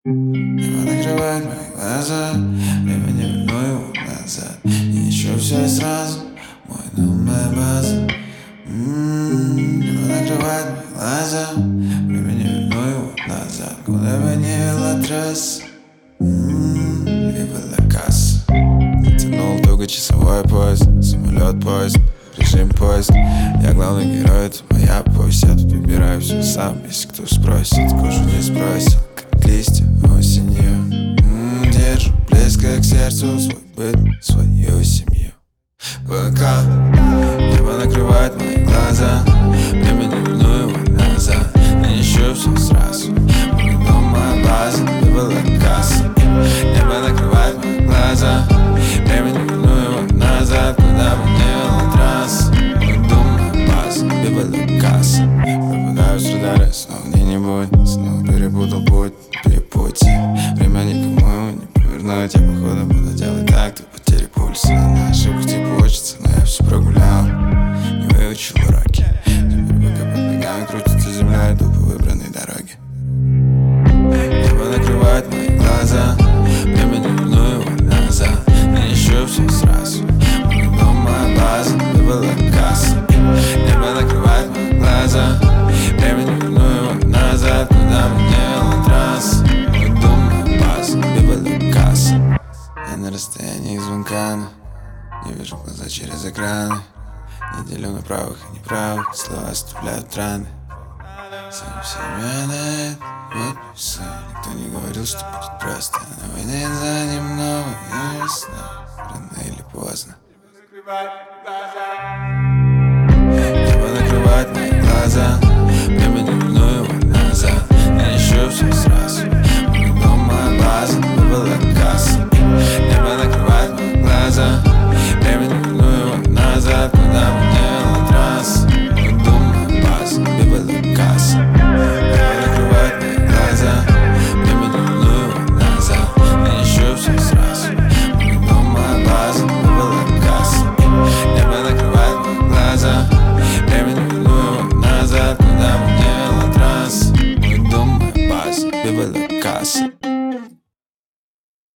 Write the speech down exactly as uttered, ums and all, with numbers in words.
Небо накрывает мои глаза, время не верну его назад. И еще все и сразу, мой дом, моя база. М-м-м, Небо накрывает мои глаза, время не верну его назад. Куда бы ни вела трасса, м-м, либо Лакас. Затянул туго часовой поезд, самолет поезд, режим поезд. Я главный герой, это моя повесть. Я тут выбираю все сам, если кто спросит, кожу не сбросил, как листья осенью. М-м, держу близко к сердцу свой быт, свою семью. Пока небо накрывает мои глаза, время не верну его назад. Я ищу все сразу, мой дом, моя база, либо Лакас. Небо накрывает мои глаза, время не верну его назад. Куда бы ни вела трасса, мой дом, моя база, либо Лакас. Пропадаю с радара, снова мне не будет. Снова перепутал путь, перепутье. Время никому не повернуть. Я походу буду делать так, до потери пульса. На ошибку типа учится, но я все прогулял, не выучил уроки. Теперь пока под ногами крутится земля, иду по выбранной дороге. Небо накрывает мои глаза, время не верну его назад. Я ищу все сразу, мой дом, моя база, либо Лакас. Небо накрывает мои глаза, время не верну его назад. Куда бы ни вела трасса, мой дом, моя база, либо Лакас. Я на расстоянии звонка, но не вижу глаза через экраны. Не делю на правых и неправых, слова оставляют раны. Сам себя вот все. Никто не говорил, что будет просто. На войне за ним новая весна, рано или поздно. Небо накрывает мои глаза,